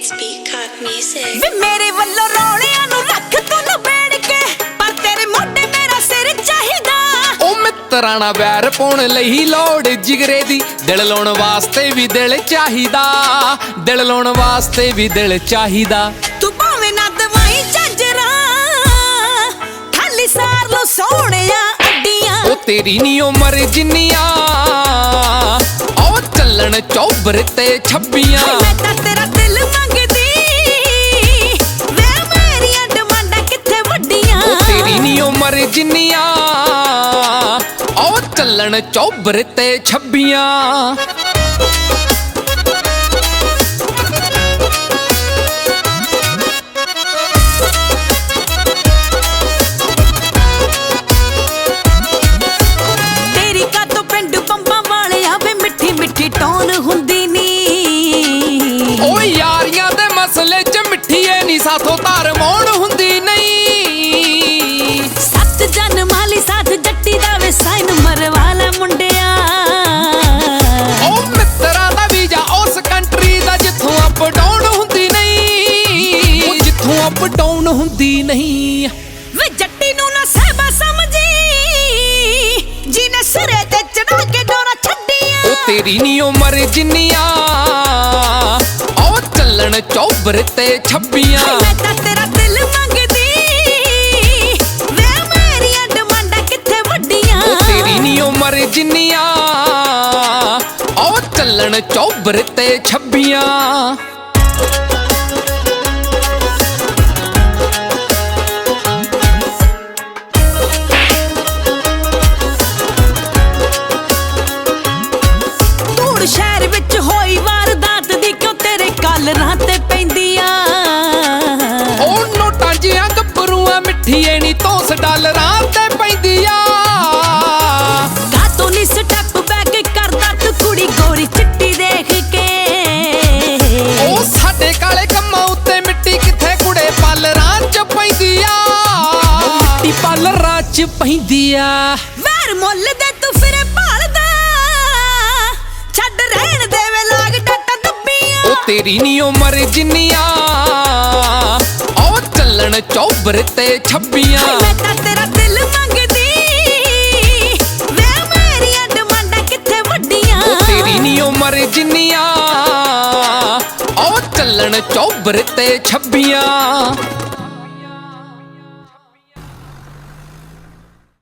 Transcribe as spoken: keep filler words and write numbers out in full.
It's Peacock Music. ਵੇ ਮੇਰੇ ਵੱਲੋਂ ਰੌਣਿਆਂ ਨੂੰ ਰੱਖ ਤੂੰ ਨਬੇੜ ਕੇ, ਪਰ ਤੇਰੇ ਮੋਢੇ ਮੇਰਾ ਸਿਰ ਚਾਹੀਦਾ। ਉਹ ਮਿੱਤਰਾਂ ਨਾਲ ਵੈਰ ਪਾਉਣ ਲਈ ਲੋੜ ਜਿਗਰੇ ਦੀ, ਦਿਲ ਲਾਉਣ ਵਾਸਤੇ ਵੀ ਦਿਲ ਚਾਹੀਦਾ, ਦਿਲ ਲਾਉਣ ਵਾਸਤੇ ਵੀ ਦਿਲ ਚਾਹੀਦਾ। ਤੂੰ ਭਾਵੇਂ ਨਾ ਦਵਾਈ ਝਾਂਜਰਾ, ਖਾਲੀ ਸਾਰ ਲੋ ਸੋਹਣਿਆ ਅੱਡੀਆਂ। ਉਹ ਤੇਰੀ ਨੀ ਉਮਰ ਜਿੰਨੀਆਂ, ਉਹ ਚੱਲਣ ਚੌਬਰ ਤੇ ਛੱਬੀਆਂ। ਮੈਂ ਤਾਂ ਤੇਰਾ ਦਿਲ ਮੰਗਦੀ, ਵੇ ਮੇਰੀਆਂ ਡਿਮਾਂਡਾਂ ਕਿੱਥੇ ਵੱਡੀਆਂ। ਉਹ ਤੇਰੀ ਨੀ ਉਮਰ ਜਿੰਨੀਆਂ, ਉਹ ਚੱਲਣ ਚੌਬਰ ਤੇ ਛੱਬੀਆਂ। ਟੋਨ ਹੁੰਦੀ ਨੀ, ਓ ਯਾਰੀਆਂ ਦੇ ਮਸਲੇ ਚ ਮਿੱਠੀਏ ਨੀ ਸਾਥੋਂ ਧਾਰ ਮੋੜ ਹੁੰਦੀ ਨਹੀਂ। ਸੱਤ ਜਨਮਾਂ ਲਈ ਸਾਥ ਜੱਟੀ ਦਾ ਵੇ ਸਾਈਨ ਮਰਵਾ ਲੈ ਮੁੰਡਿਆ। ਓ ਮਿੱਤਰਾਂ ਦਾ ਵੀਜ਼ਾ ਉਸ ਕੰਟਰੀ ਦਾ ਜਿੱਥੋਂ ਅਪ ਡਾਊਨ ਹੁੰਦੀ ਨਹੀਂ, ਓ ਜਿੱਥੋਂ ਅਪ ਡਾਊਨ ਹੁੰਦੀ ਨਹੀਂ। ਵੇ ਜੱਟੀ ਨੂੰ ਨਾ ਸਹਿਬਾ ਸਮਝੀ, ਜਿਹਨੇ ਸਿਰੇ ਤੇ ਚੜਾ ਕੇ ਡੋਰਾ ਛੱਡੀਆਂ। ਉਹ ਤੇਰੀ ਨੀ ਉਮਰ ਜਿੰਨੀਆਂ, ਉਹ ਚੱਲਣ ਚੌਬਰ ਤੇ ਛੱਬੀਆਂ। ਮੈਂ ਤਾਂ ਤੇਰਾ ਦਿਲ ਮੰਗਦੀ, ਵੇ ਮੇਰੀਆਂ ਡਿਮਾਂਡਾਂ ਕਿੱਥੇ ਵੱਡੀਆਂ। ਉਹ ਤੇਰੀ ਨੀ ਉਮਰ ਜਿੰਨੀਆਂ, ਉਹ ਚੱਲਣ ਚੌਬਰ ਤੇ ਛੱਬੀਆਂ। ਸ਼ਹਿਰ ਵਿੱਚ ਹੋਈ ਵਾਰਦਾਤ ਦੀ ਕਿਉਂ ਤੇਰੇ ਕਾਲਰਾਂ ਤੇ ਪੈਂਦੀਆਂ। ਉਹ ਨੋਟਾਂ ਜਿਹੀਆਂ ਗੱਭਰੂਆਂ ਮਿੱਠੀਏ ਨੀ ਤੋਸ ਡਾਲਰਾਂ ਤੇ ਪੈਂਦੀਆਂ। ਕਾਤੋਂ ਨੀ ਸਟੈਪ ਬੈਕ ਕਰਦਾ ਤੂੰ ਕੁੜੀ ਗੋਰੀ ਚਿੱਟੀ ਦੇਖ ਕੇ। ਉਹ ਸਾਡੇ ਕਾਲੇ ਕੰਮਾਂ ਉੱਤੇ ਮਿੱਟੀ ਕਿੱਥੇ ਕੁੜੇ ਪਾਲਰਾਂ ਚ ਪੈਂਦੀ ਆ, ਮਿੱਟੀ ਪਾਲਰਾਂ ਚ ਪੈਂਦੀ ਆ। ਵੈਰ ਮੁੱਲ ਦੇ ਤੂੰ ਫਿਰੇ ਭਾਲਦਾ, ਛੱਡ ਰਹਿਣ ਦੇ ਵੇ ਲਾਗ ਡੱਟ ਦੱਬੀਆਂ। ਉਹ ਤੇਰੀ ਨੀ ਉਮਰ ਜਿੰਨੀਆਂ, ਉਹ ਚੱਲਣ ਚੌਬਰ ਤੇ ਛੱਬੀਆਂ। ਮੈਂ ਤਾਂ ਤੇਰਾ ਦਿਲ ਮੰਗਦੀ, ਵੇ ਮੇਰੀਆਂ ਡਿਮਾਂਡਾਂ ਕਿੱਥੇ ਵੱਡੀਆਂ। ਉਹ ਤੇਰੀ ਨੀ ਉਮਰ ਜਿੰਨੀਆਂ, ਉਹ ਚੱਲਣ ਚੌਬਰ ਤੇ ਛੱਬੀਆਂ।